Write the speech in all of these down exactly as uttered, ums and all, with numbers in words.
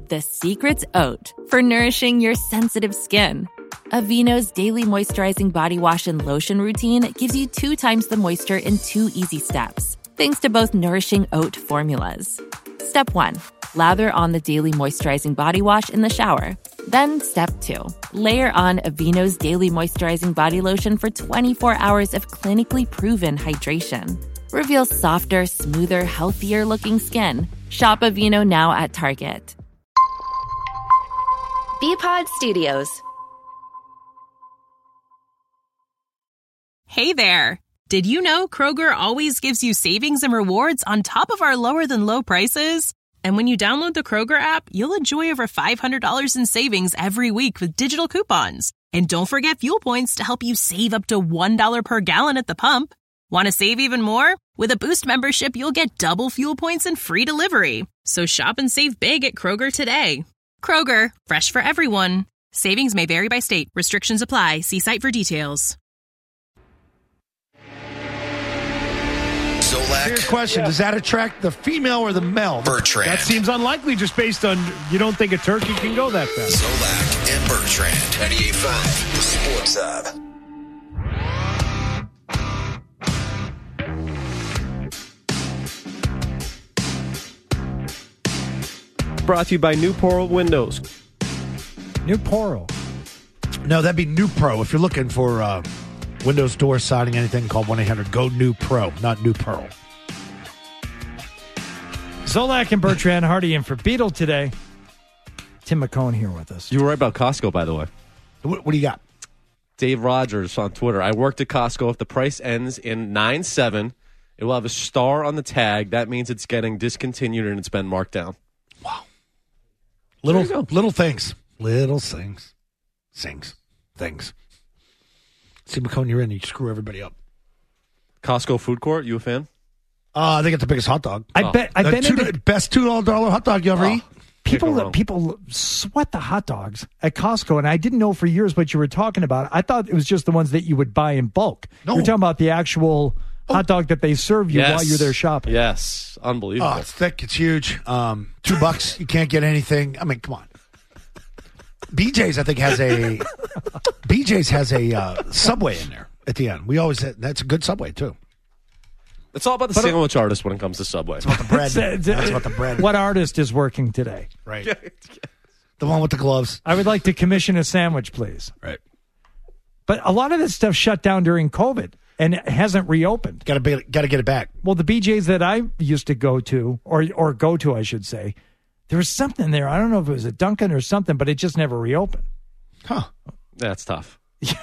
The secret's oat for nourishing your sensitive skin. Aveeno's daily moisturizing body wash and lotion routine gives you two times the moisture in two easy steps, thanks to both nourishing oat formulas. Step one, lather on the daily moisturizing body wash in the shower. Then step two, layer on Aveeno's daily moisturizing body lotion for twenty-four hours of clinically proven hydration. Reveal softer, smoother, healthier looking skin. Shop Aveeno now at Target. B-Pod Studios. Hey there. Did you know Kroger always gives you savings and rewards on top of our lower than low prices? And when you download the Kroger app, you'll enjoy over five hundred dollars in savings every week with digital coupons. And don't forget fuel points to help you save up to one dollar per gallon at the pump. Want to save even more? With a Boost membership, you'll get double fuel points and free delivery. So shop and save big at Kroger today. Kroger, fresh for everyone. Savings may vary by state. Restrictions apply. See site for details. Zolak. Serious question. Does that attract the female or the male? Bertrand. That seems unlikely just based on you don't think a turkey can go that fast. Zolak and Bertrand. ninety-eight point five, the Sports Hub. Brought to you by New Poro Windows. New Poro. No, that'd be New Pro. If you're looking for uh, windows, door, siding, anything, call one eight hundred go New Pro, not New Pearl. Zolak and Bertrand Hardy in for Beetle today. Tim McCone here with us. You were right about Costco, by the way. What, what do you got? Dave Rogers on Twitter. I worked at Costco. If the price ends in nine seven, it will have a star on the tag. That means it's getting discontinued and it's been marked down. Wow. Little little things. Little things. Things. Things. See, McCone, you're in. You screw everybody up. Costco food court, you a fan? Uh, they get the biggest hot dog. I Oh. bet. I've The been two, into best two dollar hot dog you ever Oh. eat. people. Can't go wrong. People sweat the hot dogs at Costco, and I didn't know for years what you were talking about. I thought it was just the ones that you would buy in bulk. No. You're talking about the actual hot dog that they serve you while you're there shopping. Yes. Unbelievable. Oh, it's thick. It's huge. Um, two bucks. You can't get anything. I mean, come on. B J's, I think, has a B J's has a uh, Subway in there at the end. We always that's a good Subway too. It's all about the But, uh, sandwich artist when it comes to Subway. It's about the bread. It's, uh, That's about the bread. What artist is working today? Right. The one with the gloves. I would like to commission a sandwich, please. Right. But a lot of this stuff shut down during COVID and it hasn't reopened. Got to be. Got to get it back. Well, the B J's that I used to go to, or or go to, I should say, there was something there. I don't know if it was a Dunkin' or something, but it just never reopened. Huh. That's tough.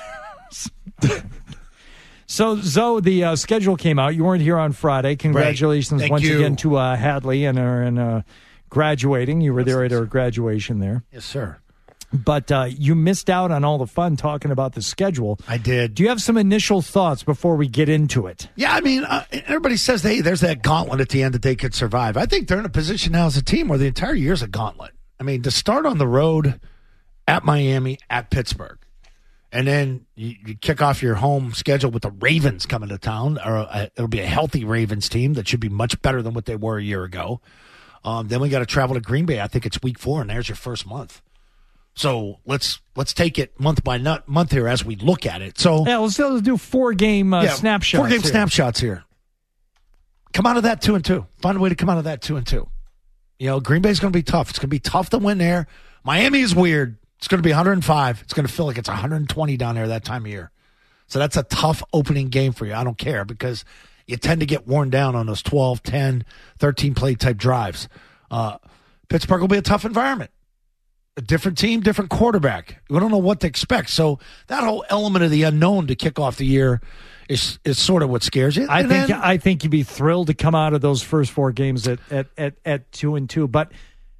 So, Zoe, the uh, schedule came out. You weren't here on Friday. Congratulations Thank once you. again to uh, Hadley and her and uh, graduating. You were there at her graduation there. Yes, sir. But uh, you missed out on all the fun talking about the schedule. I did. Do you have some initial thoughts before we get into it? Yeah, I mean, uh, everybody says, hey, there's that gauntlet at the end that they could survive. I think they're in a position now as a team where the entire year's a gauntlet. I mean, to start on the road at Miami, at Pittsburgh, and then you, you kick off your home schedule with the Ravens coming to town. Or a, it'll be a healthy Ravens team that should be much better than what they were a year ago. Um, then we got to travel to Green Bay. I think it's week four, and there's your first month. So let's let's take it month by nut, month here as we look at it. So Yeah, let's, let's do four game uh, yeah, snapshots. Four game here. snapshots here. Come out of that two and two. Find a way to come out of that two and two. You know, Green Bay's going to be tough. It's going to be tough to win there. Miami is weird. It's going to be one hundred five. It's going to feel like it's one hundred twenty down there that time of year. So that's a tough opening game for you. I don't care because you tend to get worn down on those twelve, ten, thirteen play type drives. Uh, Pittsburgh will be a tough environment. A different team, different quarterback. We don't know what to expect. So that whole element of the unknown to kick off the year is is sort of what scares you. I And think then- I think you'd be thrilled to come out of those first four games at at, at, at two and two. But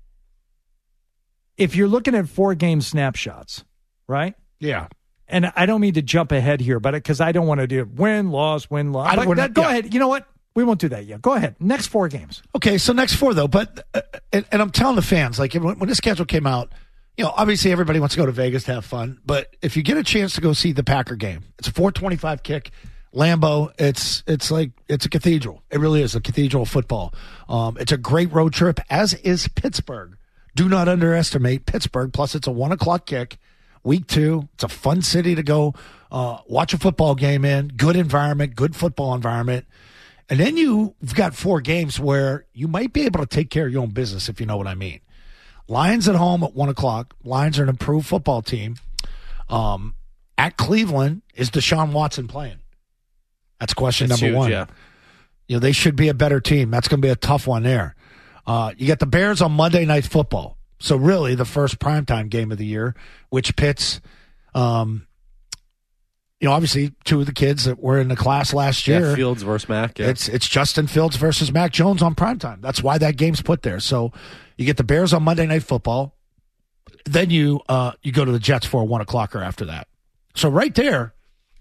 if you're looking at four game snapshots, right? yeah. And I don't mean to jump ahead here, but because I don't want to do win, loss, win, loss. I don't But wanna- that- go yeah. ahead. You know what? We won't do that yet. Go ahead. Next four games. Okay, so next four though, but uh, and, and I'm telling the fans, like when, when this schedule came out, you know, obviously everybody wants to go to Vegas to have fun, but if you get a chance to go see the Packer game, it's a four twenty-five kick, Lambeau. It's it's like it's a cathedral. It really is a cathedral of football. Um, it's a great road trip, as is Pittsburgh Do not underestimate Pittsburgh. Plus, it's a one o'clock kick, week two. It's a fun city to go uh, watch a football game in. Good environment, good football environment. And then you've got four games where you might be able to take care of your own business, if you know what I mean. Lions at home at one o'clock. Lions are an improved football team. Um, at Cleveland, is Deshaun Watson playing? That's question That's number huge, one. yeah. You know, they should be a better team. That's going to be a tough one there. Uh, you get the Bears on Monday Night Football. So really the first primetime game of the year, which pits, um, you know, obviously two of the kids that were in the class last year. Yeah, Fields versus Mac. Yeah. It's it's Justin Fields versus Mac Jones on primetime. That's why that game's put there. So you get the Bears on Monday Night Football. Then you uh, you go to the Jets for a one o'clocker after that. So right there,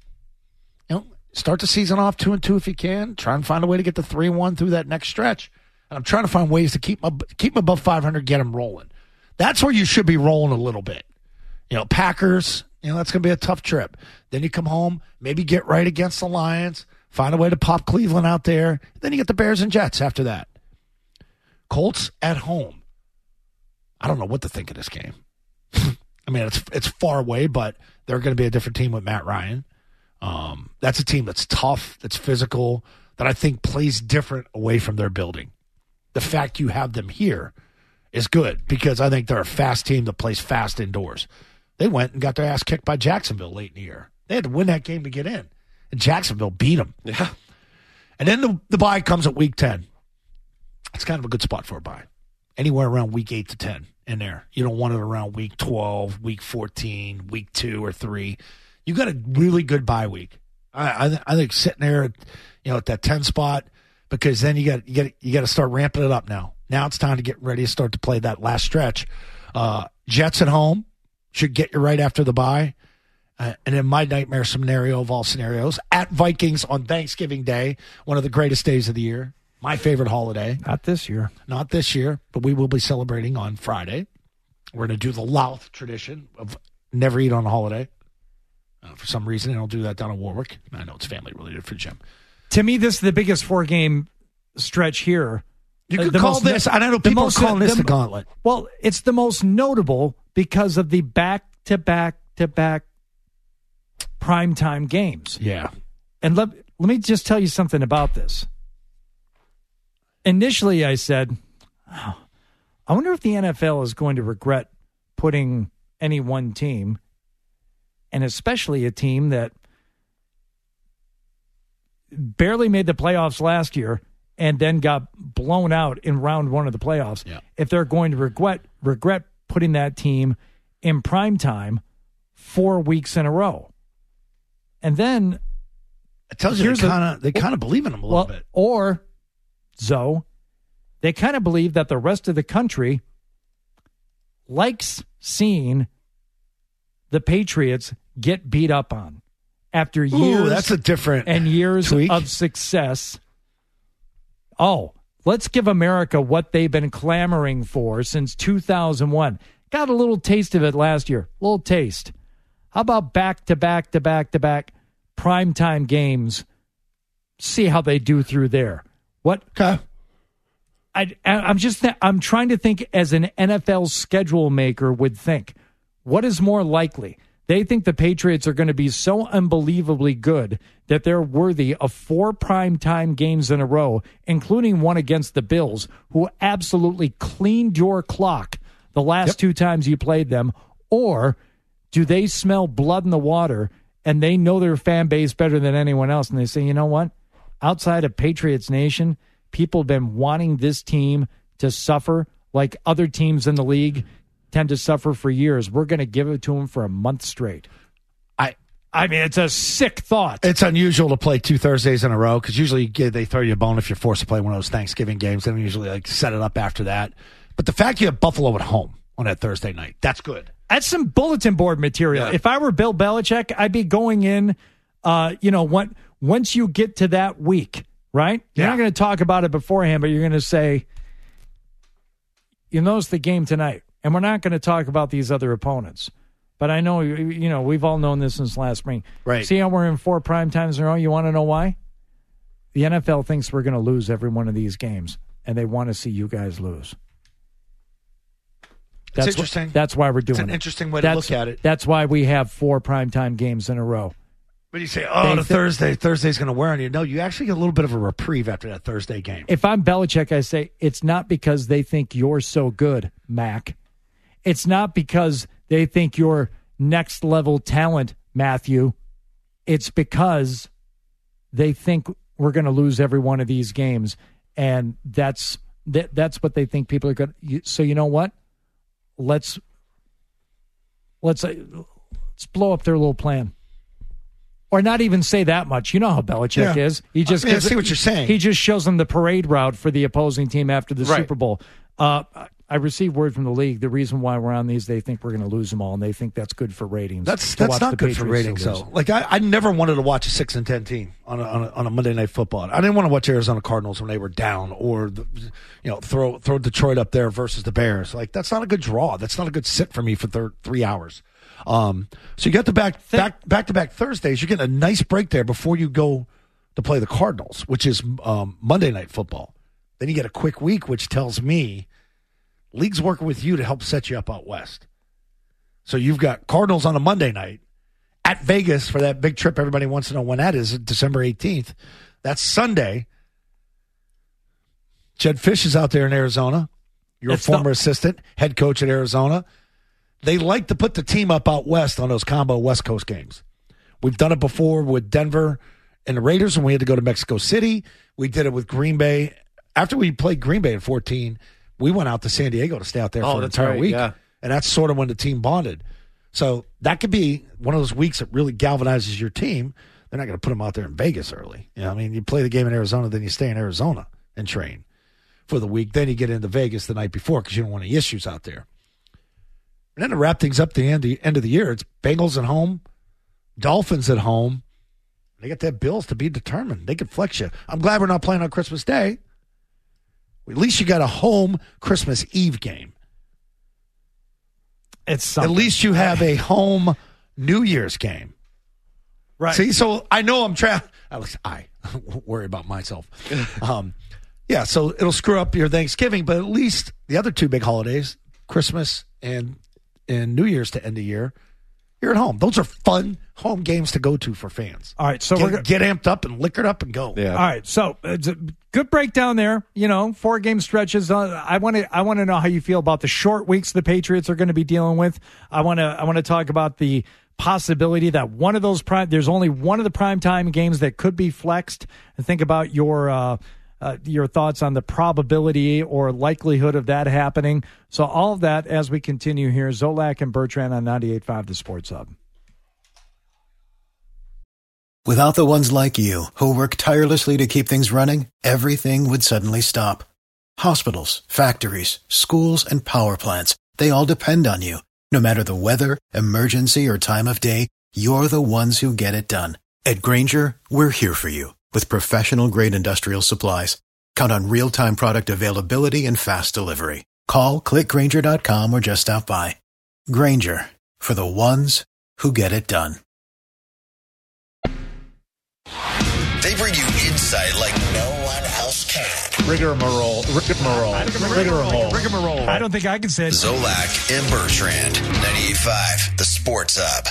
you know, start the season off two and two if you can. Try and find a way to get the three and one through that next stretch. And I'm trying to find ways to keep them, keep them above five hundred, get them rolling. That's where you should be rolling a little bit. You know, Packers, you know, that's going to be a tough trip. Then you come home, maybe get right against the Lions, find a way to pop Cleveland out there. Then you get the Bears and Jets after that. Colts at home. I don't know what to think of this game. I mean, it's it's far away, but they're going to be a different team with Matt Ryan. Um, that's a team that's tough, that's physical, that I think plays different away from their building. The fact you have them here is good because I think they're a fast team that plays fast indoors. They went and got their ass kicked by Jacksonville late in the year. They had to win that game to get in, and Jacksonville beat them. Yeah. And then the, the bye comes at week ten. It's kind of a good spot for a bye. Anywhere around week eight to ten in there. You don't want it around week twelve, week fourteen, week two or three. You got a really good bye week. I, I, I think sitting there, at, you know, at that ten spot, because then you got you got you got to start ramping it up now. Now it's time to get ready to start to play that last stretch. Uh, Jets at home should get you right after the bye. Uh, and then my nightmare scenario of all scenarios, at Vikings on Thanksgiving Day, one of the greatest days of the year. My favorite holiday. Not this year. Not this year, but we will be celebrating on Friday. We're going to do the Louth tradition of never eat on a holiday. Uh, for some reason, they don't do that down in Warwick. I know it's family related for Jim. To me, this is the biggest four-game stretch here. You could uh, call this, and I know people most, are calling this the, the gauntlet. Well, it's the most notable because of the back-to-back-to-back primetime games. Yeah. And let, let me just tell you something about this. Initially, I said, oh, I wonder if the N F L is going to regret putting any one team, and especially a team that barely made the playoffs last year and then got blown out in round one of the playoffs. Yeah. If they're going to regret regret putting that team in prime time four weeks in a row. And then it tells you they kind of they kind of believe in them a little well, bit. Or, Zoe, they kind of believe that the rest of the country likes seeing the Patriots get beat up on after years. Ooh, that's a different and years tweak. of success. Oh, let's give America what they've been clamoring for since two thousand one. Got a little taste of it last year. A little taste. How about back to back to back to back primetime games? See how they do through there. What? Okay. I, I'm just th- I'm trying to think as an N F L schedule maker would think. What is more likely? They think the Patriots are going to be so unbelievably good that they're worthy of four primetime games in a row, including one against the Bills, who absolutely cleaned your clock the last yep. two times you played them. Or do they smell blood in the water and they know their fan base better than anyone else, and they say, you know what? Outside of Patriots Nation, people have been wanting this team to suffer like other teams in the league tend to suffer for years. We're going to give it to them for a month straight. I I mean, it's a sick thought. It's unusual to play two Thursdays in a row because usually they throw you a bone if you're forced to play one of those Thanksgiving games. They don't usually like set it up after that. But the fact you have Buffalo at home on that Thursday night, that's good. That's some bulletin board material. Yeah. If I were Bill Belichick, I'd be going in, uh, you know, what, once you get to that week, right? You're yeah. not going to talk about it beforehand, but you're going to say, you notice the game tonight. And we're not going to talk about these other opponents. But I know, you know, we've all known this since last spring. Right. See how we're in four prime times in a row? You want to know why? The N F L thinks we're going to lose every one of these games, and they want to see you guys lose. That's it's interesting. Wh- that's why we're doing it's an it. interesting way that's, to look at it. That's why we have four primetime games in a row. But you say, oh, They the th- Thursday, Thursday's going to wear on you. No, you actually get a little bit of a reprieve after that Thursday game. If I'm Belichick, I say it's not because they think you're so good, Mac. It's not because they think you're next level talent, Matthew. It's because they think we're going to lose every one of these games, and that's that, that's what they think people are going to. So you know what? Let's let's uh, let's blow up their little plan. Or not even say that much. You know how Belichick Yeah. is. He just I, mean, I gives- see what you're saying. He just shows them the parade route for the opposing team after the Right. Super Bowl. Uh, I received word from the league. The reason why we're on these, they think we're going to lose them all, and they think that's good for ratings. That's to that's watch not the good for Patriots ratings, lose. though. Like I, I never wanted to watch a six and ten team on a, on a on a Monday Night Football. I didn't want to watch Arizona Cardinals when they were down, or the, you know throw throw Detroit up there versus the Bears. Like that's not a good draw. That's not a good sit for me for thir- three hours. Um, so you got the back back back to back Thursdays. You get a nice break there before you go to play the Cardinals, which is um, Monday Night Football. Then you get a quick week, which tells me league's working with you to help set you up out west. So you've got Cardinals on a Monday night at Vegas for that big trip. Everybody wants to know when that is, December eighteenth. That's Sunday. Jed Fish is out there in Arizona. You're It's a former the- assistant, head coach at Arizona. They like to put the team up out west on those combo West Coast games. We've done it before with Denver and the Raiders when we had to go to Mexico City. We did it with Green Bay. After we played Green Bay in fourteen, we went out to San Diego to stay out there Oh, for an that's entire right, week. yeah. And that's sort of when the team bonded. So that could be one of those weeks that really galvanizes your team. They're not going to put them out there in Vegas early. You know, I mean, you play the game in Arizona, then you stay in Arizona and train for the week. Then you get into Vegas the night before because you don't want any issues out there. And then to wrap things up the end, the end of the year, it's Bengals at home, Dolphins at home. They got that Bills to be determined. They could flex you. I'm glad we're not playing on Christmas Day. At least you got a home Christmas Eve game. It's something. At least you have a home New Year's game. Right. See, so I know I'm trying. At least I worry about myself. um, yeah, so it'll screw up your Thanksgiving, but at least the other two big holidays, Christmas and and New Year's to end the year, you're at home. Those are fun home games to go to for fans. All right, so get, we're go- get amped up and liquored up and go. Yeah. All right, so it's a good breakdown there. You know, four game stretches. Uh, I want to I want to know how you feel about the short weeks the Patriots are going to be dealing with. I want to I want to talk about the possibility that one of those prime there's only one of the primetime games that could be flexed. And think about your uh, uh, your thoughts on the probability or likelihood of that happening. So all of that as we continue here. Zolak and Bertrand on ninety-eight point five The Sports Hub. Without the ones like you, who work tirelessly to keep things running, everything would suddenly stop. Hospitals, factories, schools, and power plants, they all depend on you. No matter the weather, emergency, or time of day, you're the ones who get it done. At Grainger, we're here for you with professional-grade industrial supplies. Count on real-time product availability and fast delivery. Call, click Grainger dot com, or just stop by. Grainger, for the ones who get it done. They bring you insight like no one else can. Rigmarole. Rigmarole. Rigmarole. Rigmarole. I don't think I can say it. Zolak and Bertrand. ninety-eight point five The Sports Hub.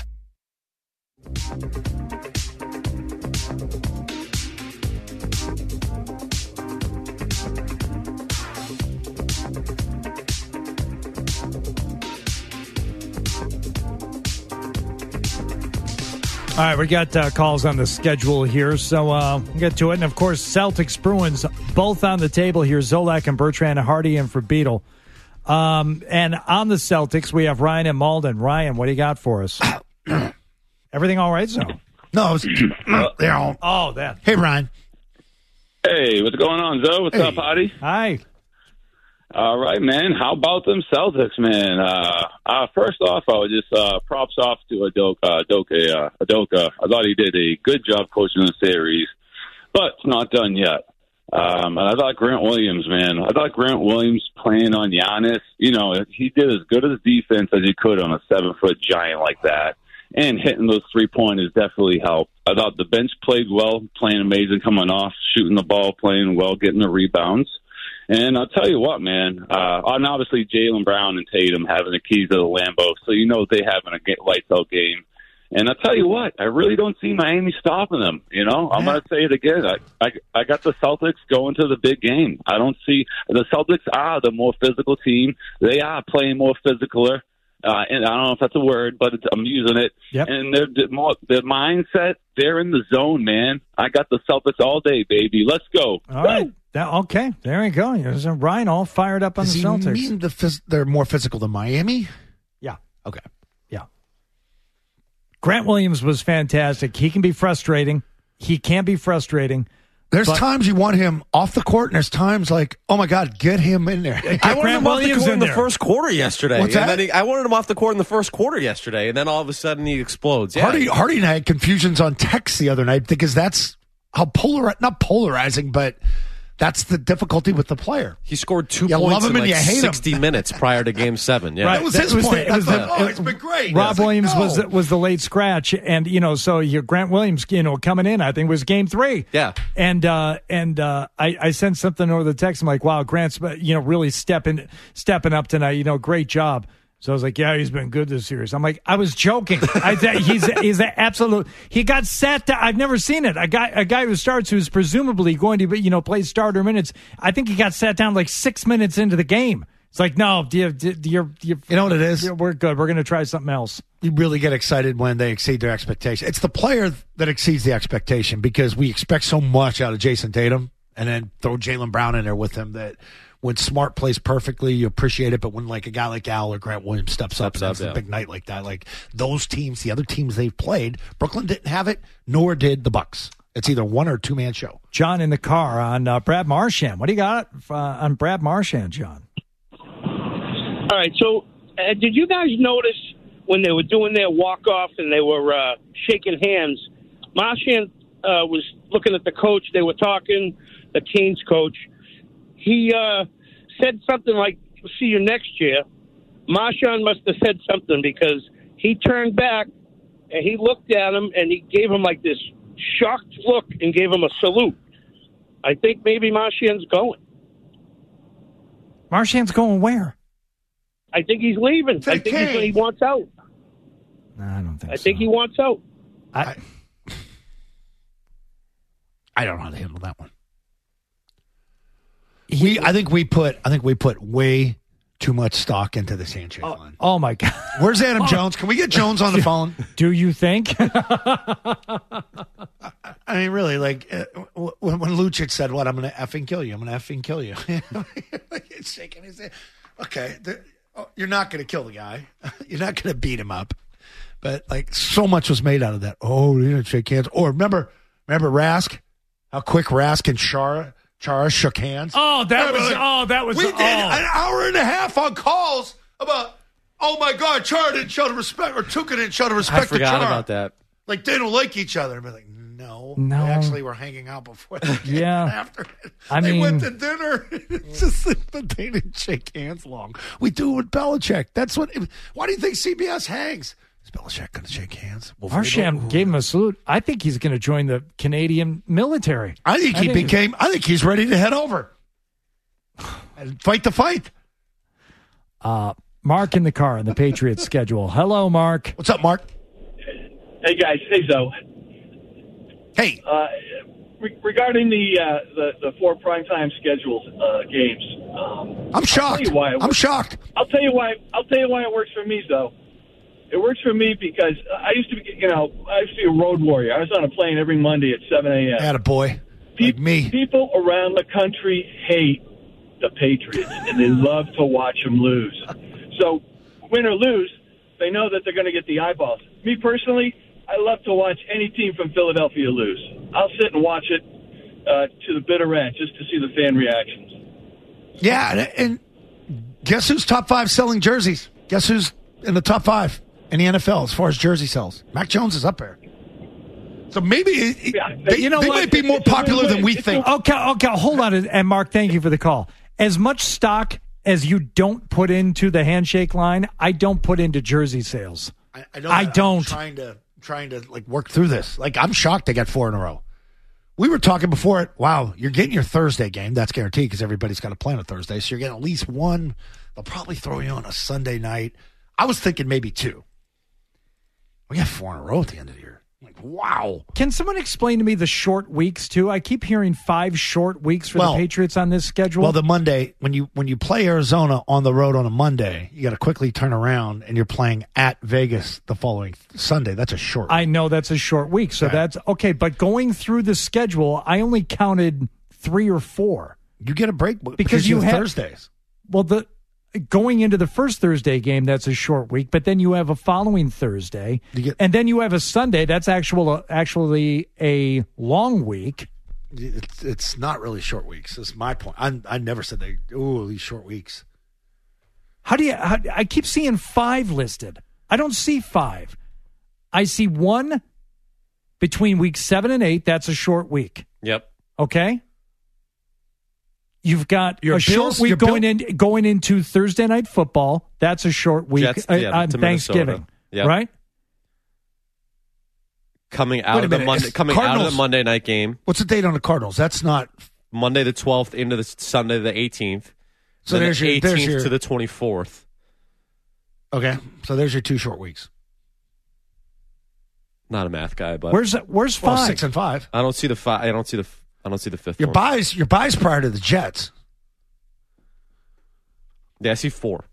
All right, we got uh, calls on the schedule here, so uh, we'll get to it. And, of course, Celtics, Bruins, both on the table here. Zolak and Bertrand, Hardy and for Beetle. Um, and on the Celtics, we have Ryan and Malden. Ryan, what do you got for us? Everything all right, so? No, it was, they're all. Oh, that. Hey, Ryan. Hey, what's going on, Zoe? What's Hey. up, Hottie? Hi. All right, man. How about them Celtics, man? Uh, uh, first off, I would just uh, props off to Adoka. Adoka, uh, Adoka. I thought he did a good job coaching the series, but it's not done yet. Um, and I thought Grant Williams, man, I thought Grant Williams playing on Giannis, you know, he did as good as defense as he could on a seven-foot giant like that. And hitting those three-pointers definitely helped. I thought the bench played well, playing amazing, coming off, shooting the ball, playing well, getting the rebounds. And I'll tell you what, man, uh, and obviously Jaylen Brown and Tatum having the keys to the Lambeau, so you know they having a lights-out game. And I'll tell you what, I really don't see Miami stopping them. You know, I'm going to say it again. I, I I got the Celtics going to the big game. I don't see the Celtics are the more physical team. They are playing more physicaler. Uh, and I don't know if that's a word, but it's, I'm using it. Yep. And their more their mindset, they're in the zone, man. I got the Celtics all day, baby. Let's go. All right. That, okay, there we go. There's Ryan all fired up on Does the he Celtics. mean the phys- they're more physical than Miami? Yeah. Okay. Yeah. Grant Williams was fantastic. He can be frustrating. He can be frustrating. There's but, times you want him off the court, and there's times like, oh my God, get him in there. I wanted Grant him off the Williams court in in the there. first quarter yesterday. What's and that? then he, I wanted him off the court in the first quarter yesterday, and then all of a sudden he explodes. Yeah. Hardy, Hardy and I had confusions on text the other night because that's how polar, not polarizing, but that's the difficulty with the player. He scored two You points love him in and like you hate him. sixty minutes prior to Game Seven. Yeah, Right. That was That his was point. the- it was I the- thought, oh, it's been great. I Rob was like, Williams no. was the, was the late scratch, and you know, so your Grant Williams, you know, coming in, I think was game three. Yeah. and uh, and uh, I, I sent something over the text. I'm like, wow, Grant's you know really stepping stepping up tonight. You know, great job. So I was like, yeah, he's been good this series. I'm like, I was joking. I, he's he's an absolute. He got sat down. I've never seen it. A guy a guy who starts who's presumably going to you know play starter minutes. I think he got sat down like six minutes into the game. It's like, no, do you, do you, do you, You know what it is? we're good. We're going to try something else. You really get excited when they exceed their expectation. It's the player that exceeds the expectation because we expect so much out of Jason Tatum, and then throw Jaylen Brown in there with him that when Smart plays perfectly, you appreciate it. But when like a guy like Al or Grant Williams steps up Steps and up, has a yeah. big night like that, like those teams, the other teams they've played, Brooklyn didn't have it, nor did the Bucks. It's either one or two man show. John in the car on uh, Brad Marchand. What do you got uh, on Brad Marchand, John? All right, so uh, did you guys notice when they were doing their walk-off and they were uh, shaking hands, Marchand uh, was looking at the coach, they were talking, the Canes coach. He uh, said something like, see you next year. Marchand must have said something because he turned back and he looked at him and he gave him like this shocked look and gave him a salute. I think maybe Marchand's going. Marchand's going where? I think he's leaving. To I the think he's, Kings. he wants out. No, I don't think I so. think he wants out. I, I don't know how to handle that one. We, I think we put, I think we put way too much stock into this handshake oh, line. oh, my God. Where's Adam Jones? Can we get Jones on the phone? Do you think? I mean, really, like uh, when, when Lucic said, "What I'm going to effing kill you. I'm going to effing kill you." He's shaking his head. Okay, the, oh, you're not going to kill the guy. You're not going to beat him up. But like, so much was made out of that. Oh, you didn't shake hands. Or remember, remember Rask? How quick Rask and Chara, Chara shook hands. Oh, that Remember, was. like, Oh, that was. We did oh. an hour and a half on calls about. Oh my God, Chara didn't show the respect, or Tuca didn't show the respect I forgot to Chara. about that. Like they don't like each other. I'd be like, no, No. they actually were hanging out before the game. Yeah. After it. I they mean- went to dinner. It's just, but they didn't shake hands long. We do it with Belichick. That's what. Why do you think C B S hangs? Is Belichick going to shake hands? Well, Marchand gave him a salute. I think he's going to join the Canadian military. I think he I think- became. I think he's ready to head over and fight the fight. Uh, Mark in the car on the Patriots schedule. Hello, Mark. What's up, Mark? Hey guys, hey Zoe. Hey, Uh, re- regarding the, uh, the the four primetime scheduled uh, games, um, I'm shocked. I'll tell you why it I'm works. shocked. I'll tell you why. I'll tell you why it works for me, though. It works for me because I used to be, you know, I used to be a road warrior. I was on a plane every Monday at seven a.m. Attaboy. Pe- Like me. People around the country hate the Patriots, and they love to watch them lose. So, win or lose, they know that they're going to get the eyeballs. Me personally, I love to watch any team from Philadelphia lose. I'll sit and watch it uh, to the bitter end just to see the fan reactions. Yeah, and, and guess who's top five selling jerseys? Guess who's in the top five in the N F L as far as jersey sales? Mac Jones is up there. So maybe it, Yeah, they, you know they what? might be more It's a popular win-win. than we It's think. Okay, okay, hold on. And Mark, thank you for the call. As much stock as you don't put into the handshake line, I don't put into jersey sales. I, I, know I that. don't. I'm trying to trying to like work through this. Like I'm shocked they got four in a row. We were talking before it. Wow, you're getting your Thursday game. That's guaranteed because everybody's got to play on a Thursday. So you're getting at least one. They'll probably throw you on a Sunday night. I was thinking maybe two. We got four in a row at the end of the year. Like, wow. Can someone explain to me the short weeks, too? I keep hearing five short weeks for well, the Patriots on this schedule. Well, the Monday, when you when you play Arizona on the road on a Monday, you got to quickly turn around, and you're playing at Vegas the following Sunday. That's a short week. I know that's a short week, so right. that's okay. But going through the schedule, I only counted three or four. You get a break because, because you you have had, Thursdays. Well, the going into the first Thursday game, that's a short week, but then you have a following Thursday, get, and then you have a Sunday. That's actual, actually a long week. It's, it's not really short weeks. That's my point. I, I never said they, ooh, these short weeks. How do you, how, I keep seeing five listed. I don't see five. I see one between week seven and eight. That's a short week. Yep. Okay. You've got your a Bills, short week going Bill- in going into Thursday night football. That's a short week Jets, uh, yeah, on to Thanksgiving, yep. right? Coming out Wait a of the minute, Monday, it's coming out of Cardinals- the Monday night game, What's the date on the Cardinals? That's not. Monday the twelfth into the Sunday the eighteenth. So then there's the your- there's eighteenth your- to the twenty-fourth. Okay, so there's your two short weeks. Not a math guy, but Where's where's five? Well, six and five. I don't see the five. I don't see the. I don't see the fifth. Your one. buys, your buys prior to the Jets. Yeah, I see four.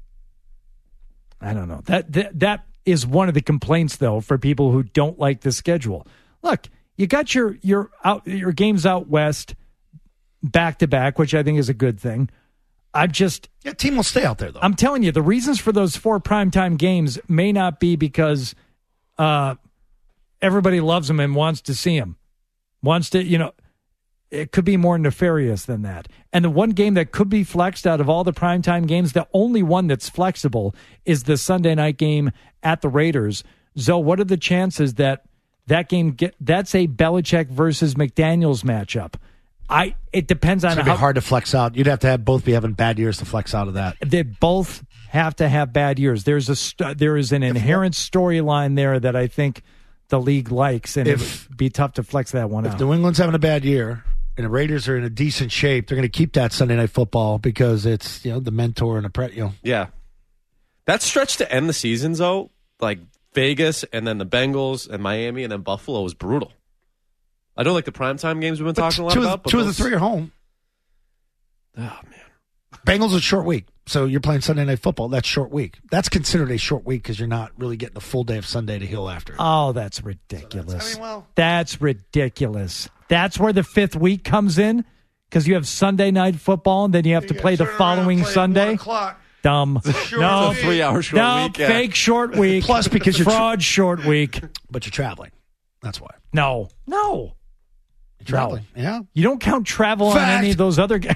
I don't know. That, that that is one of the complaints, though, for people who don't like the schedule. Look, you got your your out your games out west back to back, which I think is a good thing. I just yeah, team will stay out there though. I'm telling you, the reasons for those four primetime games may not be because uh, everybody loves them and wants to see them, wants to you know. It could be more nefarious than that. And the one game that could be flexed out of all the primetime games, the only one that's flexible is the Sunday night game at the Raiders. Zoe, what are the chances that that game get? That's a Belichick versus McDaniels matchup. I. It depends on it's how be hard to flex out. You'd have to have both be having bad years to flex out of that. They both have to have bad years. There's a st- there is an inherent storyline there that I think the league likes, and If- it'd be tough to flex that one If out. New England's having a bad year and the Raiders are in a decent shape, they're going to keep that Sunday Night Football because it's you know the mentor and the pre, you know. Yeah, that stretch to end the season, though, like Vegas and then the Bengals and Miami and then Buffalo was brutal. I don't like the primetime games we've been But talking a lot two about. Of, but two those, of the three are home. Oh man, Bengals a short week, so you're playing Sunday Night Football. That's short week. That's considered a short week because you're not really getting a full day of Sunday to heal after. Oh, that's ridiculous. So that's- I mean, well- that's ridiculous. That's where the fifth week comes in because you have Sunday night football and then you have to play the following Sunday. Dumb. No, three-hour short no, week. Yeah. fake short week. Plus, because you're fraud short week. But you're traveling. That's why. No, no, You're traveling. Yeah. you don't count travel on Fact. any of those other guys.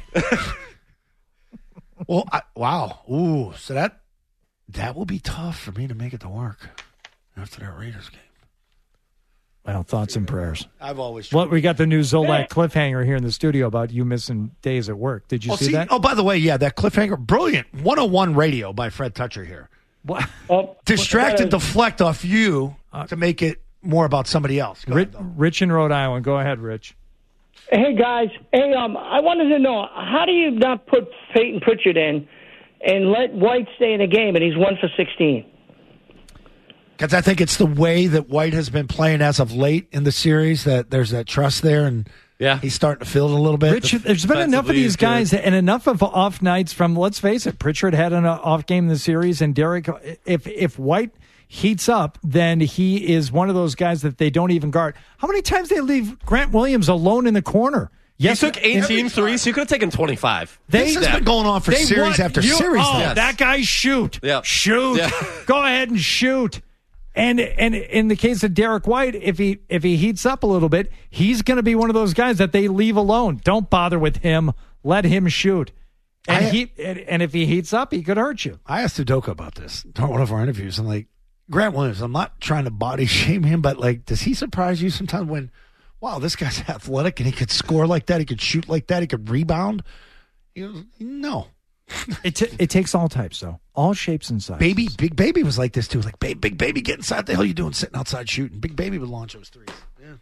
Well, I, wow. Ooh, so that that will be tough for me to make it to work after that Raiders game. Well, thoughts and prayers. I've always. Well, we got the new Zolak cliffhanger here in the studio about you missing days at work. Did you oh, see, see, that? oh, by the way, yeah, that cliffhanger, brilliant. one oh one radio by Fred Toucher here. What? Oh, Distract and uh, deflect off you to make it more about somebody else. Go Rich, ahead, though. Rich in Rhode Island. Go ahead, Rich. Hey guys, hey, um, I wanted to know how do you not put Peyton Pritchard in and let White stay in the game, and he's one for sixteen. Because I think it's the way that White has been playing as of late in the series that there's that trust there, and Yeah. he's starting to feel it a little bit. Rich, there's been enough of Defensively, these he's good. guys and enough of off nights from, let's face it, Pritchard had an off game in the series, and Derek, if if White heats up, then he is one of those guys that they don't even guard. How many times they leave Grant Williams alone in the corner? Yes, he took in- eighteen threes. So you could have taken twenty-five. They, This has been going on for they series want after you- series. Oh, now. that guy shoot. Yeah. Shoot. Yeah. Go ahead and shoot. And and in the case of Derek White, if he if he heats up a little bit, he's going to be one of those guys that they leave alone. Don't bother with him. Let him shoot. And I- he and, and if he heats up, he could hurt you. I asked Udoka about this during one of our interviews. I'm like, Grant Williams, I'm not trying to body shame him, but like, does he surprise you sometimes when, wow, this guy's athletic and he could score like that, he could shoot like that, he could rebound? He goes, no. It t- it takes all types though, all shapes and sizes. Baby, Big Baby was like this too. Like, big, big Baby, get inside. The hell you doing sitting outside shooting? Big Baby would launch those threes. Yeah.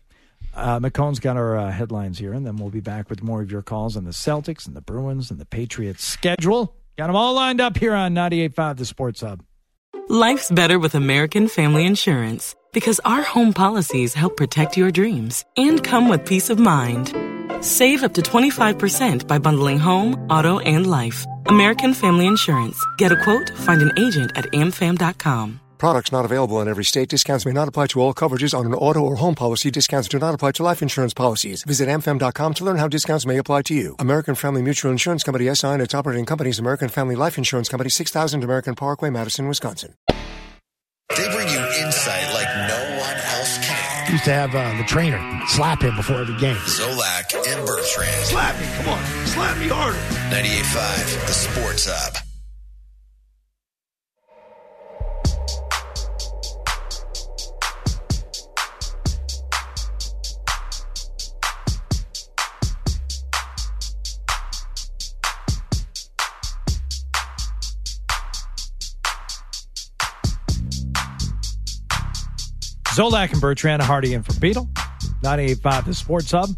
Uh, McCone's got our uh, headlines here, and then we'll be back with more of your calls on the Celtics and the Bruins and the Patriots schedule. Got them all lined up here on ninety-eight point five The Sports Hub. Life's better with American Family Insurance because our home policies help protect your dreams and come with peace of mind. Save up to twenty-five percent by bundling home, auto, and life. American Family Insurance. Get a quote, find an agent at a m fam dot com. Products not available in every state. Discounts may not apply to all coverages on an auto or home policy. Discounts do not apply to life insurance policies. Visit a m fam dot com to learn how discounts may apply to you. American Family Mutual Insurance Company, S I and its operating companies, American Family Life Insurance Company, six thousand American Parkway, Madison, Wisconsin. They bring you insight like no one else can. Used to have uh, the trainer slap him before every game. Zolak and Bertrand. Slap me, come on, slap me harder. ninety-eight point five, The Sports Hub. Zolak and Bertrand, Hardy in for Beetle. ninety-eight point five The Sports Hub.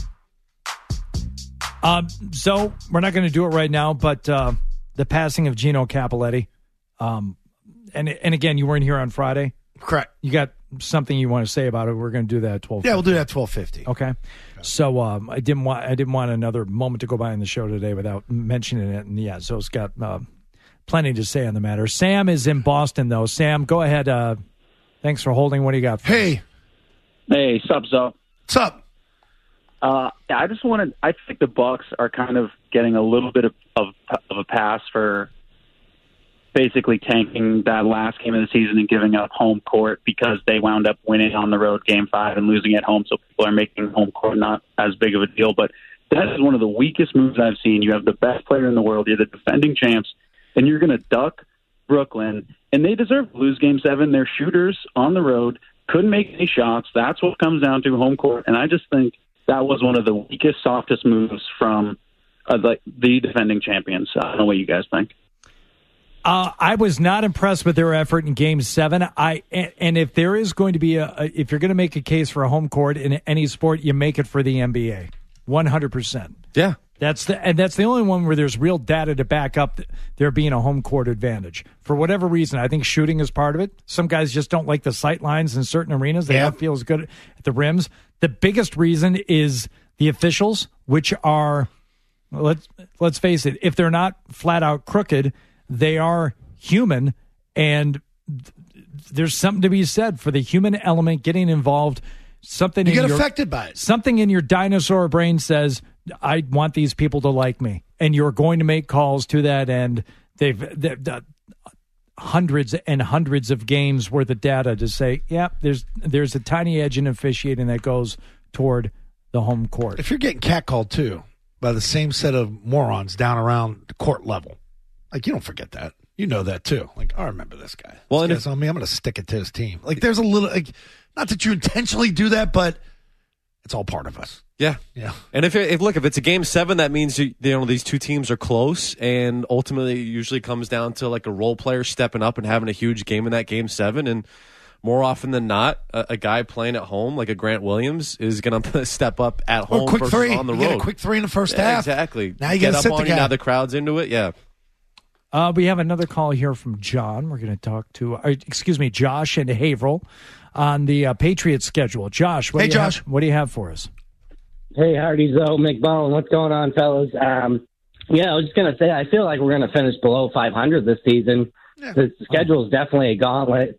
Um, so we're not going to do it right now, but uh, the passing of Gino Cappelletti. Um, and and again, you weren't here on Friday. Correct. You got something you want to say about it. We're going to do that at twelve. Yeah, we'll do that at twelve fifty. Okay. okay. So um, I didn't want I didn't want another moment to go by in the show today without mentioning it. And yeah, so it's got uh, plenty to say on the matter. Sam is in Boston, though. Sam, go ahead. Uh, Thanks for holding. What do you got? Hey. Hey, sup, Zo? What's up? Uh, I just wanted, I think the Bucks are kind of getting a little bit of, of, of a pass for basically tanking that last game of the season and giving up home court because they wound up winning on the road game five and losing at home, so people are making home court not as big of a deal. But that is one of the weakest moves I've seen. You have the best player in the world, you're the defending champs, and you're going to duck Brooklyn, and they deserve to lose game seven. They're shooters on the road, couldn't make any shots. That's what comes down to home court, and I just think that was one of the weakest, softest moves from uh, the, the defending champions. I don't know what you guys think. Uh, I was not impressed with their effort in Game Seven. I and, and if there is going to be a, a, if you're going to make a case for a home court in any sport, you make it for the N B A, one hundred percent. Yeah, that's the and that's the only one where there's real data to back up there being a home court advantage. For whatever reason, I think shooting is part of it. Some guys just don't like the sight lines in certain arenas. They yeah. don't feel as good at the rims. The biggest reason is the officials, which are let's let's face it, if they're not flat out crooked, they are human, and th- there's something to be said for the human element getting involved. Something you in get your, affected by it. Something in your dinosaur brain says, I want these people to like me, and you're going to make calls to that end. They've, they've done hundreds and hundreds of games worth of data to say, yeah, there's there's a tiny edge in officiating that goes toward the home court. If you're getting catcalled too by the same set of morons down around the court level, like, you don't forget that. You know that too. Like, I remember this guy. Well, this and guy's on me. I'm going to stick it to his team. Like, there's a little, like, not that you intentionally do that, but it's all part of us. Yeah, yeah. And if, it, if look, if it's a game seven, that means you, you know these two teams are close, and ultimately it usually comes down to like a role player stepping up and having a huge game in that game seven. And more often than not, a, a guy playing at home like a Grant Williams is going to step up at home or quick versus three. on the you road. Get a quick three in the first yeah, half. Exactly. Now you get got to up sit on the you. guy. Now the crowd's into it. Yeah. Uh, we have another call here from John. We're going to talk to, uh, excuse me, Josh and Haverhill on the uh, Patriots schedule. Josh, what hey, do you Josh. Have, what do you have for us? Hey, Hardy, Zoe, McBone, what's going on, fellas? Um, yeah, I was just going to say, I feel like we're going to finish below five hundred this season. Yeah. The schedule is definitely a gauntlet.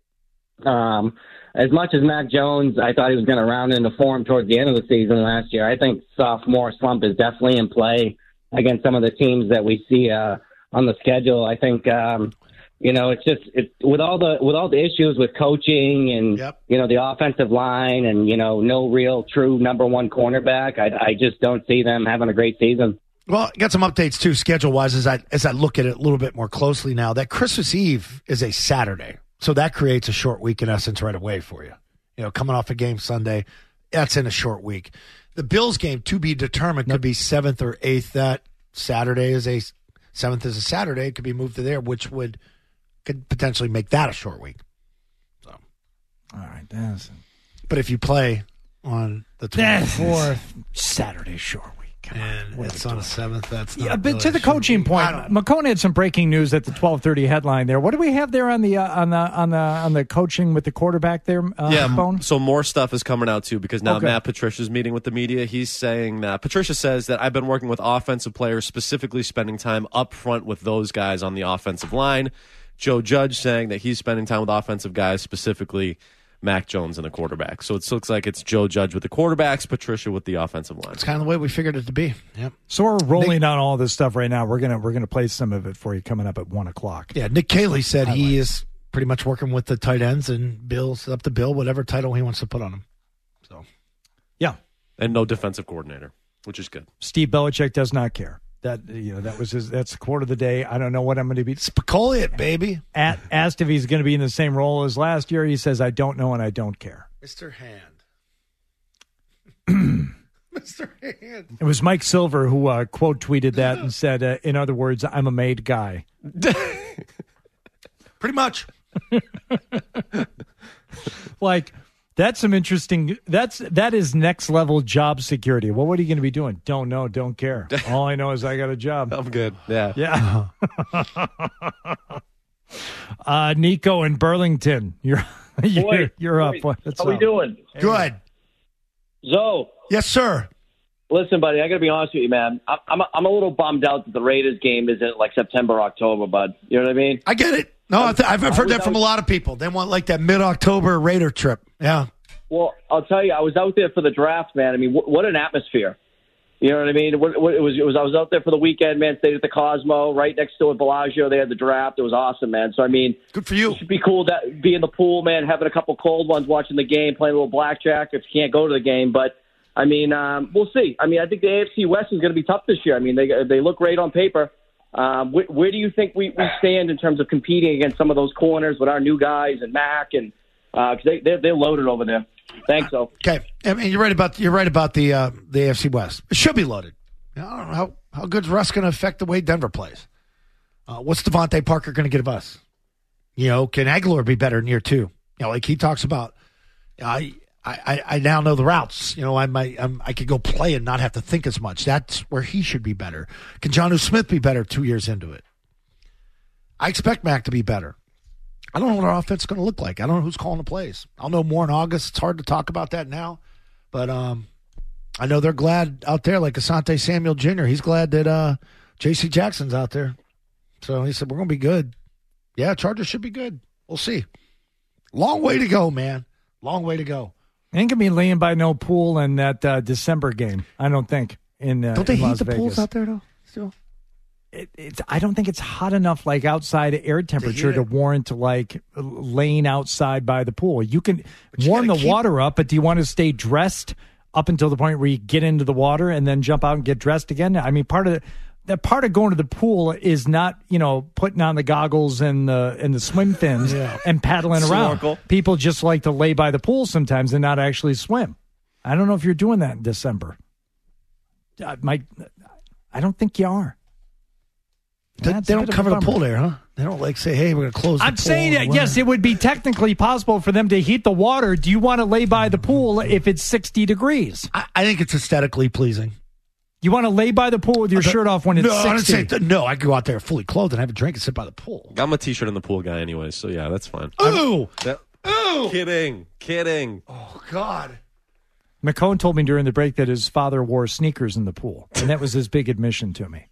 Um, as much as Mac Jones, I thought he was going to round into form towards the end of the season last year, I think sophomore slump is definitely in play against some of the teams that we see uh, on the schedule. I think, um, you know, it's just it, with all the with all the issues with coaching and yep. you know the offensive line and you know no real true number one cornerback. I, I just don't see them having a great season. Well, got some updates too, schedule wise. As I as I look at it a little bit more closely now, that Christmas Eve is a Saturday, so that creates a short week in essence right away for you. You know, coming off a game Sunday, that's in a short week. The Bills game to be determined could be seventh or eighth. That Saturday is a seventh is a Saturday. It could be moved to there, which would could potentially make that a short week. So, all right, that's. But if you play on the twenty-fourth. Saturday Shore Week. Come and on, it's on the seventh. That's not yeah, but really to the coaching point, McCone had some breaking news at the twelve thirty headline there. What do we have there on the uh, on the on the on the coaching with the quarterback there? Uh, yeah, Bone? so more stuff is coming out too because now Okay. Matt Patricia's meeting with the media. He's saying that Patricia says that I've been working with offensive players, specifically spending time up front with those guys on the offensive line. Joe Judge saying that he's spending time with offensive guys, specifically Mac Jones and the quarterback. So it looks like it's Joe Judge with the quarterbacks, Patricia with the offensive line. It's kind of the way we figured it to be. Yep. So we're rolling on all this stuff right now. We're gonna we're gonna play some of it for you coming up at one o'clock. Yeah, Nick Cayley said he is pretty much working with the tight ends, and Bill's up to Bill whatever title he wants to put on him. So, yeah, and no defensive coordinator, which is good. Steve Belichick does not care. That you know that was his. That's the quote of the day. I don't know what I'm going to be. Spicoli it, baby. At, asked if he's going to be in the same role as last year. He says, "I don't know and I don't care." Mister Hand. Mister Hand. It was Mike Silver who uh, quote tweeted that and said, uh, "In other words, I'm a made guy." Pretty much. Like. That's some interesting. That's that is next level job security. Well, what are you going to be doing? Don't know. Don't care. All I know is I got a job. I'm good. Yeah. Yeah. uh, Nico in Burlington, you're you're, Boy, you're up. boy, What's how we up? doing? Good. Zoe. Yes, sir. Listen, buddy, I got to be honest with you, man. I'm I'm a, I'm a little bummed out that the Raiders game isn't like September, October, bud. You know what I mean? I get it. No, I've, I've I heard was that from out- a lot of people. They want like that mid-October Raider trip. Yeah. Well, I'll tell you, I was out there for the draft, man. I mean, wh- what an atmosphere. You know what I mean? What, what, it was, it was. I was out there for the weekend, man. Stayed at the Cosmo, right next to it, Bellagio. They had the draft. It was awesome, man. So I mean, good for you. It should be cool that be in the pool, man. Having a couple cold ones, watching the game, playing a little blackjack. If you can't go to the game, but I mean, um, we'll see. I mean, I think the A F C West is going to be tough this year. I mean, they they look great on paper. Um, where, where do you think we, we stand in terms of competing against some of those corners with our new guys and Mac and because uh, they they're, they're loaded over there. Thanks, so. Okay, I mean, you're right about you're right about the uh, the A F C West. It should be loaded. You know, I don't know how how good's Russ going to affect the way Denver plays. Uh, what's Devontae Parker going to give us? You know, can Aguilar be better in year two? You know, like he talks about. I I I now know the routes. You know, I might I'm, I could go play and not have to think as much. That's where he should be better. Can Jonnu Smith be better two years into it? I expect Mac to be better. I don't know what our offense is going to look like. I don't know who's calling the plays. I'll know more in August. It's hard to talk about that now. But um, I know they're glad out there, like Asante Samuel Junior He's glad that uh, J C Jackson's out there. So he said, we're going to be good. Yeah, Chargers should be good. We'll see. Long way to go, man. Long way to go. Ain't going to be laying by no pool in that uh, December game, I don't think. In uh, Don't they in heat Las the Vegas. pools out there, though, still? It, it's, I don't think it's hot enough, like outside air temperature, to, it. warrant like laying outside by the pool. You can you warm the gotta keep- water up, but do you want to stay dressed up until the point where you get into the water and then jump out and get dressed again? I mean, part of the, that part of going to the pool is not, you know, putting on the goggles and the and the swim fins Yeah. and paddling around. Snorkel. People just like to lay by the pool sometimes and not actually swim. I don't know if you're doing that in December. I might. I don't think you are. They, That's they a don't bit of a cover the bummer. pool there, huh? They don't like say, hey, we're going to close the I'm pool. saying that, and yes, we're- it would be technically possible for them to heat the water. Do you want to lay by the pool if it's sixty degrees? I, I think it's aesthetically pleasing. You want to lay by the pool with your Okay. shirt off when it's no, I didn't sixty? say, no, I could go out there fully clothed and have a drink and sit by the pool. I'm a t-shirt in the pool guy anyway, so yeah, that's fine. Ooh! That- Ooh! kidding, kidding. Oh, God. McCone told me during the break that his father wore sneakers in the pool, and that was his big admission to me.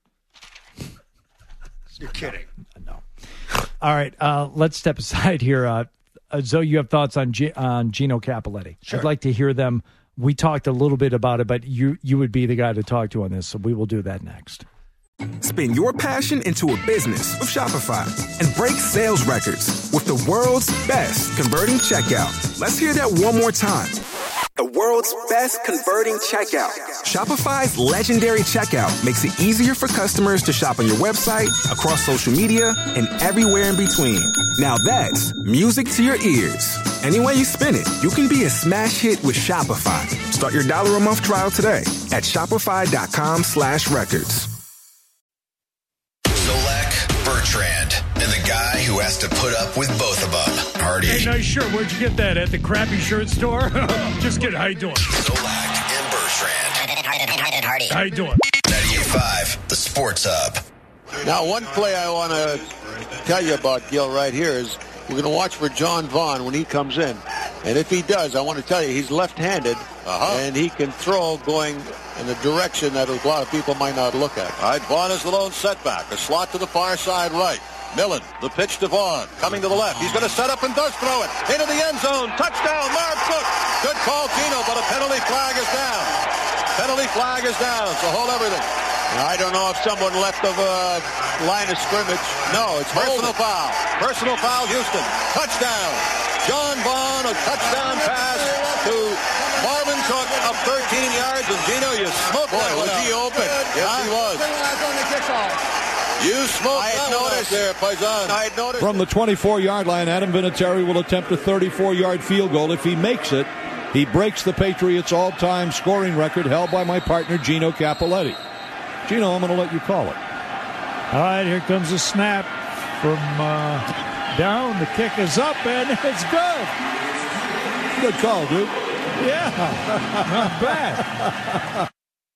You're kidding. No. All right, uh, let's step aside here. Uh, uh, Zoe, you have thoughts on G- on Gino Cappelletti. Sure. I'd like to hear them. We talked a little bit about it, but you you would be the guy to talk to on this, so we will do that next. Spin your passion into a business with Shopify and break sales records with the world's best converting checkout. Let's hear that one more time. The world's best converting checkout. Shopify's legendary checkout makes it easier for customers to shop on your website, across social media, and everywhere in between. Now that's music to your ears. Any way you spin it, you can be a smash hit with Shopify. Start your dollar a month trial today at shopify.com slash records. Zolak Bertrand and the guy who has has to put up with both of them. Hardy. Hey, nice shirt. Where'd you get that? At the crappy shirt store? Just kidding. How you doing? Zolak and Bertrand. Hardy. How you doing? ninety-eight point five, the Sports Hub. Now, one play I want to tell you about, Gil, right here is we're going to watch for John Vaughn when he comes in. And if he does, I want to tell you, he's left-handed, uh-huh. and he can throw going in a direction that a lot of people might not look at. All right, Vaughn is the lone setback. A slot to the far side right. Millen, the pitch to Vaughn, coming to the left. He's going to set up and does throw it. Into the end zone. Touchdown, Marv Cook. Good call, Gino, but a penalty flag is down. Penalty flag is down, so hold everything. Now, I don't know if someone left of a line of scrimmage. No, it's personal foul. Personal foul, Houston. Touchdown. John Vaughn, a touchdown pass to Marvin Cook up thirteen yards. And Gino, you smoked Boy, that one was up. he open? Yes, Huh? he was. You smoked I had that one up noticed. there, Paisan. I had noticed. From the twenty-four-yard line, Adam Vinatieri will attempt a thirty-four-yard field goal. If he makes it, he breaks the Patriots' all-time scoring record held by my partner, Gino Cappelletti. Gino, I'm going to let you call it. All right, here comes a snap from uh, down. The kick is up, and it's good. Good call, dude. Yeah, not bad.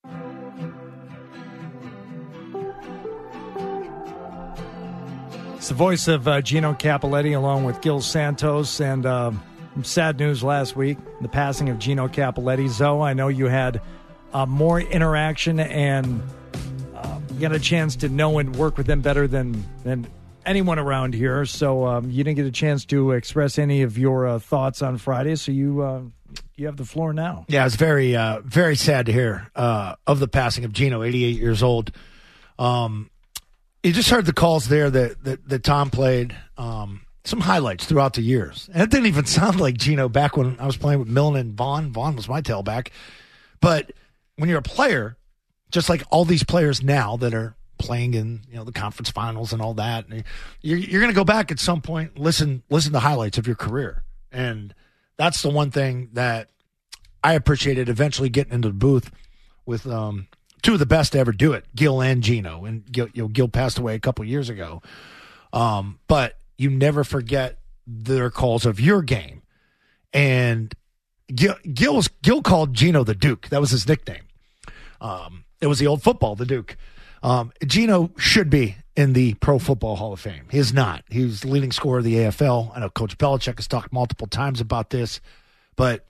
It's the voice of uh, Gino Cappelletti along with Gil Santos. And uh, sad news last week, the passing of Gino Cappelletti. Zoe, I know you had uh, more interaction and uh, you got a chance to know and work with them better than, than anyone around here. So um, you didn't get a chance to express any of your uh, thoughts on Friday. So you uh, you have the floor now. Yeah, it's very, uh, very sad to hear uh, of the passing of Gino, eighty-eight years old. Um, you just heard the calls there that, that, that Tom played, um, some highlights throughout the years. And it didn't even sound like Gino back when I was playing with Millen and Vaughn. Vaughn was my tailback. But when you're a player, just like all these players now that are playing in, you know, the conference finals and all that, you're, you're going to go back at some point, listen, listen to highlights of your career. And that's the one thing that I appreciated eventually getting into the booth with, um, two of the best to ever do it, Gil and Gino. And Gil, you know, Gil passed away a couple years ago. Um, but you never forget their calls of your game. And Gil, Gil, was, Gil called Gino the Duke. That was his nickname. Um, it was the old football, the Duke. Um, Gino should be in the Pro Football Hall of Fame. He is not. He's the leading scorer of the A F L. I know Coach Belichick has talked multiple times about this. But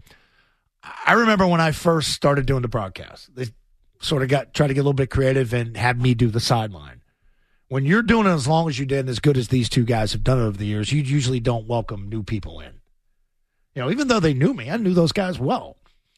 I remember when I first started doing the broadcast, they sort of got tried to get a little bit creative and had me do the sideline. When you're doing it as long as you did and as good as these two guys have done it over the years, you usually don't welcome new people in. You know, even though they knew me, I knew those guys well.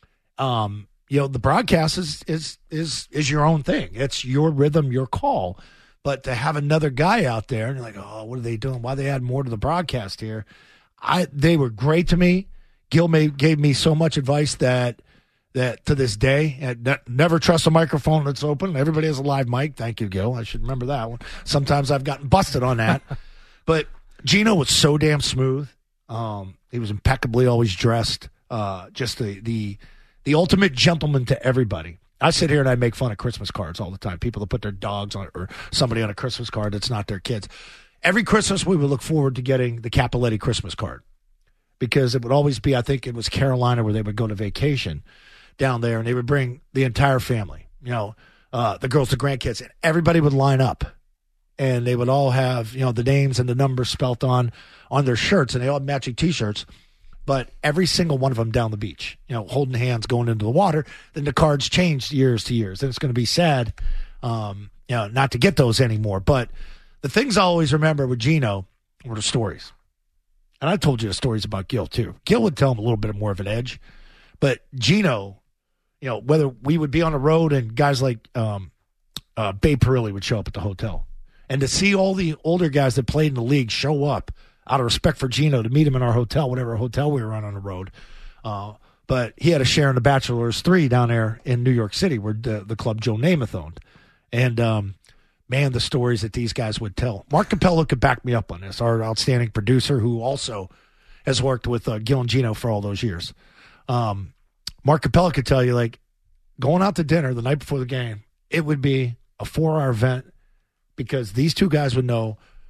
Um, you know, the broadcast is is is is your own thing. It's your rhythm, your call. But to have another guy out there and you're like, oh, what are they doing? Why they add more to the broadcast here? I they were great to me. Gil made, gave me so much advice that that to this day, and ne- never trust a microphone that's open. Everybody has a live mic. Thank you, Gil. I should remember that one. Sometimes I've gotten busted on that. But Gino was so damn smooth. Um, he was impeccably always dressed. Uh, just the, the the ultimate gentleman to everybody. I sit here and I make fun of Christmas cards all the time. People that put their dogs on or somebody on a Christmas card that's not their kids. Every Christmas we would look forward to getting the Cappelletti Christmas card because it would always be, I think it was Carolina where they would go to vacation down there and they would bring the entire family, you know, uh, the girls, the grandkids, and everybody would line up and they would all have, you know, the names and the numbers spelt on, on their shirts and they all had matching t-shirts. But every single one of them down the beach, you know, holding hands going into the water. Then the cards changed years to years. And it's going to be sad, um, you know, not to get those anymore. But the things I always remember with Gino were the stories. And I told you the stories about Gil, too. Gil would tell him a little bit more of an edge. But Gino, you know, whether we would be on the road and guys like um, uh, Babe Parilli would show up at the hotel. And to see all the older guys that played in the league show up, out of respect for Gino, to meet him in our hotel, whatever hotel we were on on the road. Uh, but he had a share in the Bachelor's three down there in New York City where the, the club Joe Namath owned. And, um, man, the stories that these guys would tell. Mark Capello could back me up on this, our outstanding producer who also has worked with uh, Gil and Gino for all those years. Um, Mark Capello could tell you, like, going out to dinner the night before the game, it would be a four-hour event because these two guys would know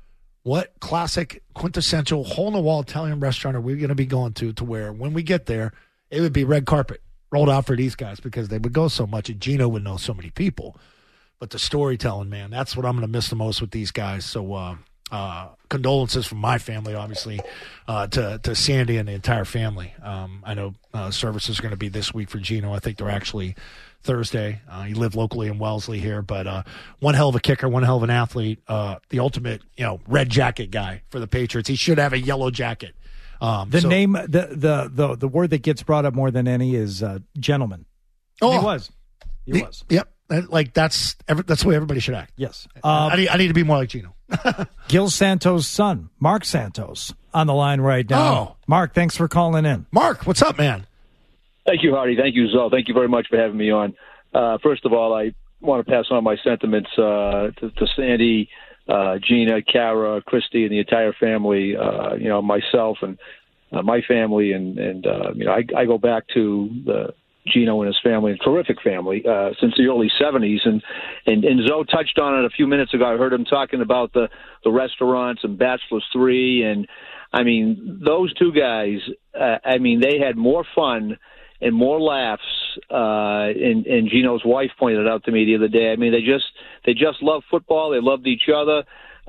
what classic, quintessential, hole-in-the-wall Italian restaurant are we going to be going to to where when we get there, it would be red carpet rolled out for these guys because they would go so much and Gino would know so many people. But the storytelling, man, that's what I'm going to miss the most with these guys. So uh, uh, condolences from my family, obviously, uh, to, to Sandy and the entire family. Um, I know uh, services are going to be this week for Gino. I think they're actually Thursday. Uh, he lived locally in Wellesley here, but uh, one hell of a kicker, one hell of an athlete, uh, the ultimate, you know, red jacket guy for the Patriots. He should have a yellow jacket. Um, the so, name, the, the the the word that gets brought up more than any is uh, gentleman. Oh, he was. He the, was. Yep. Like that's every, that's the way everybody should act. Yes. Um, Um, I, need, I need to be more like Gino. Gil Santos' son, Mark Santos, on the line right now. Oh. Mark, thanks for calling in. Mark, what's up, man? Thank you, Hardy. Thank you, Zoe. Thank you very much for having me on. Uh, first of all, I want to pass on my sentiments uh, to, to Sandy, uh, Gina, Kara, Christy, and the entire family. Uh, you know, myself and uh, my family, and and uh, you know, I, I go back to the Gino and his family, a terrific family, uh, since the early seventies. And, and, and Zoe touched on it a few minutes ago. I heard him talking about the, the restaurants and Bachelor's Three. And, I mean, those two guys, uh, I mean, they had more fun and more laughs. Uh, and, and Gino's wife pointed out to me the other day. I mean, they just they just loved football. They loved each other.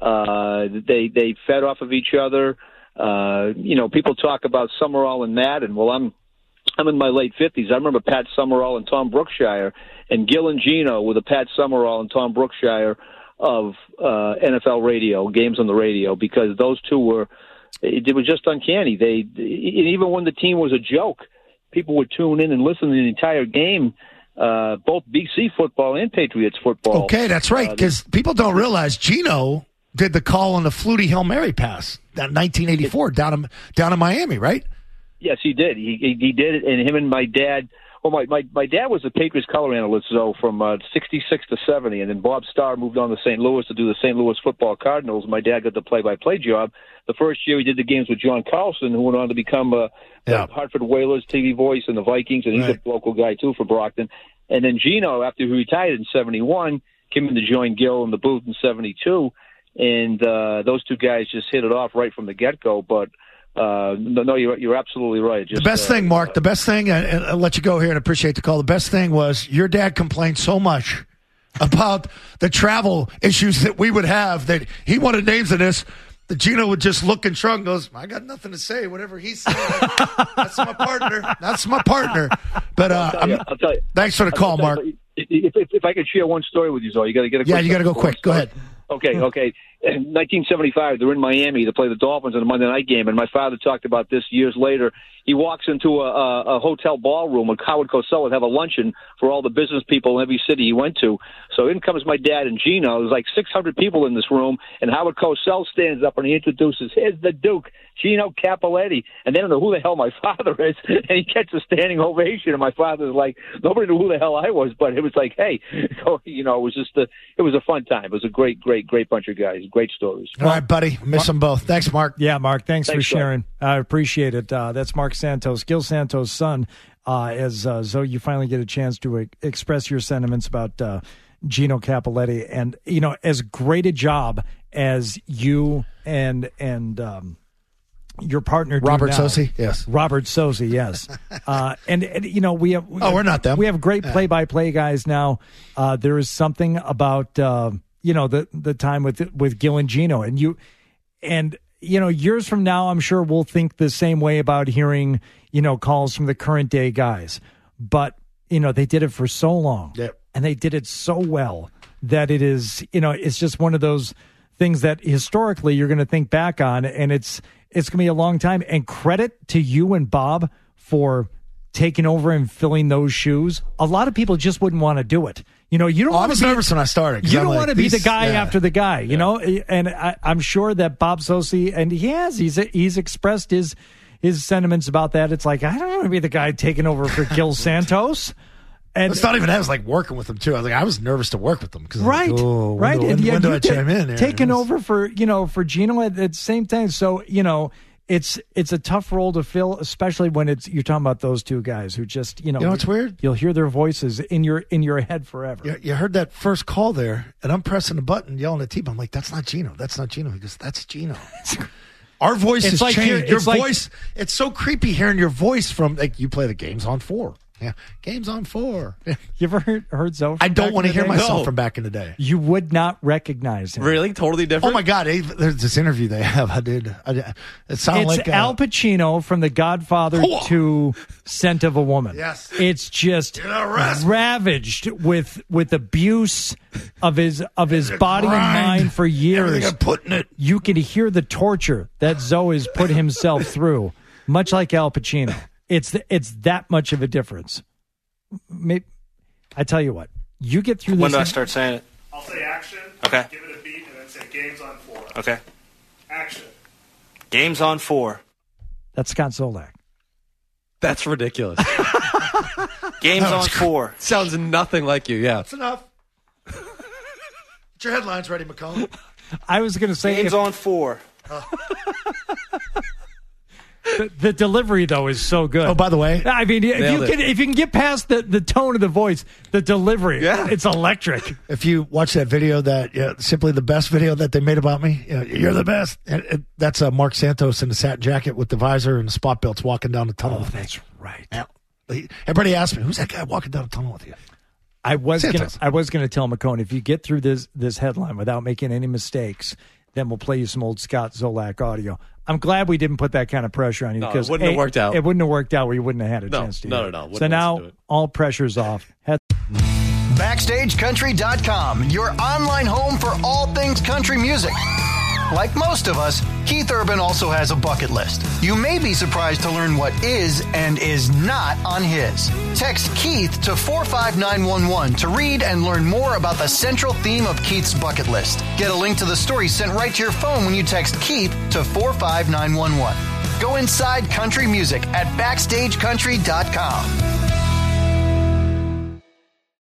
Uh, they they fed off of each other. Uh, you know, people talk about Summerall and Madden. Well, I'm I'm in my late fifties. I remember Pat Summerall and Tom Brookshire, and Gil and Gino were the Pat Summerall and Tom Brookshire of uh, N F L radio, games on the radio, because those two were, it, it was just uncanny. They, and even when the team was a joke, people would tune in and listen to the entire game, uh, both B C football and Patriots football. Okay, that's right, because uh, people don't realize Gino did the call on the Flutie Hail Mary pass in nineteen eighty-four down in, down in Miami, right? Yes, he did. He, he he did it, and him and my dad. Well, my my, my dad was a Patriots color analyst, though, from uh, sixty-six to seventy, and then Bob Starr moved on to Saint Louis to do the Saint Louis Football Cardinals. My dad got the play-by-play job. The first year he did the games with John Carlson, who went on to become a yeah. Hartford Whalers T V voice and the Vikings, and he's right. a local guy too for Brockton. And then Gino, after he retired in seventy-one, came in to join Gil in the booth in seventy-two, and uh, those two guys just hit it off right from the get-go. But Uh, no, no, you're you're absolutely right. Just, the best uh, thing, Mark, uh, the best thing, and, and I'll let you go here and appreciate the call. The best thing was your dad complained so much about the travel issues that we would have that he wanted names in this. That Gino would just look and shrug and goes, I got nothing to say. Whatever he said, that's my partner. That's my partner. But uh, I'll tell you, I'll tell you. Thanks for the call, Mark. You, if, if, if I could share one story with you, Zoe, you got to get a quick yeah, you got to go quick. Go ahead. Okay, okay. In nineteen seventy-five, they're in Miami to play the Dolphins in a Monday night game, and my father talked about this years later. He walks into a, a, a hotel ballroom where Howard Cosell would have a luncheon for all the business people in every city he went to. So in comes my dad and Gino. There's like six hundred people in this room, and Howard Cosell stands up and he introduces, here's the Duke, Gino Cappelletti. And they don't know who the hell my father is, and he gets a standing ovation, and my father's like, nobody knew who the hell I was, but it was like, hey, so, you know, it was just a, it was a fun time. It was a great, great, great bunch of guys, great stories. All right, buddy. Miss Mark, them both. Thanks, Mark. Yeah, Mark, thanks, thanks for sharing. Bud. I appreciate it. Uh, that's Mark Santos, Gil Santos' son. Uh, as uh, Zoe, you finally get a chance to uh, express your sentiments about uh, Gino Cappelletti. And, you know, as great a job as you and and um, your partner do Robert now. Sosi, yes. Robert Sosi, yes. uh, and, and, you know, we have... We oh, have, we're not them. We have great yeah. play-by-play guys now. Uh, there is something about, uh, you know, the, the time with with Gil and Gino. And you... And... You know, years from now, I'm sure we'll think the same way about hearing, you know, calls from the current day guys. But, you know, they did it for so long. Yep. And they did it so well that it is, you know, it's just one of those things that historically you're going to think back on. And it's it's going to be a long time. And credit to you and Bob for taking over and filling those shoes. A lot of people just wouldn't want to do it. You know, you don't. Oh, want I was to be, nervous when I started. You I'm don't like, want to be the guy yeah. after the guy, you yeah. know. And I, I'm sure that Bob Sosi, and he has, he's he's expressed his his sentiments about that. It's like, I don't want to be the guy taking over for Gil Santos. And it's not even that. I was like working with them too. I was like, I was nervous to work with them because right, like, oh, right. When do, and when, yeah, when do you I chime in? Here? Taking over for you know for Gino at, at the same time. So you know. it's it's a tough role to fill, especially when it's you're talking about those two guys who just you know. You know what's weird? You'll hear their voices in your in your head forever. You, you heard that first call there, and I'm pressing the button, yelling at T-Bone. I'm like, "That's not Gino. That's not Gino." He goes, "That's Gino." Our voice It's is like changed. hear- Your it's like- voice. It's so creepy hearing your voice from like you play the games on four. Yeah, games on four. You ever heard, heard Zoe? I don't want to hear myself No. from back in the day. You would not recognize him. Really? Totally different? Oh my God! eh, There's this interview they have. I did. I did it sounded It's like uh, Al Pacino from The Godfather to Scent of a Woman. Yes. It's just ravaged with with abuse of his of his body and grind. mind for years. Everything I put in it. You can hear the torture that Zoe has put himself through, much like Al Pacino. It's the, it's that much of a difference. Maybe, I tell you what, you get through this. When do I start saying it? I'll say action. Okay. Give it a beat and then say games on four. Okay. Action. Games on four. That's Scott Zolak. That's ridiculous. Games That on was cr- four. Sounds nothing like you, yeah. That's enough. Get your headlines ready, McCollum. I was going to say Games if- on four. The, the delivery though is so good. Oh, by the way, I mean, if Nailed you it. can if you can get past the, the tone of the voice, the delivery, yeah. it's electric. If you watch that video, that yeah, simply the best video that they made about me, you know, you're the best. And, and that's uh, Mark Santos in the satin jacket with the visor and the spot belts walking down the tunnel. Oh, with me. that's right. Yeah. Everybody asked me, "Who's that guy walking down the tunnel with you?" I was gonna, Santos. I was going to tell McCone, if you get through this this headline without making any mistakes, then we'll play you some old Scott Zolak audio. I'm glad we didn't put that kind of pressure on you No, it because wouldn't have A, worked out. It wouldn't have worked out. We wouldn't have had a No, chance to. no, hear no, it. no. Wouldn't So have now to do it. all pressure's off. Head- Backstage Country dot com, your online home for all things country music. Like most of us, Keith Urban also has a bucket list. You may be surprised to learn what is and is not on his. Text Keith to four five nine one one to read and learn more about the central theme of Keith's bucket list. Get a link to the story sent right to your phone when you text Keith to four five nine one one. Go inside country music at backstage country dot com.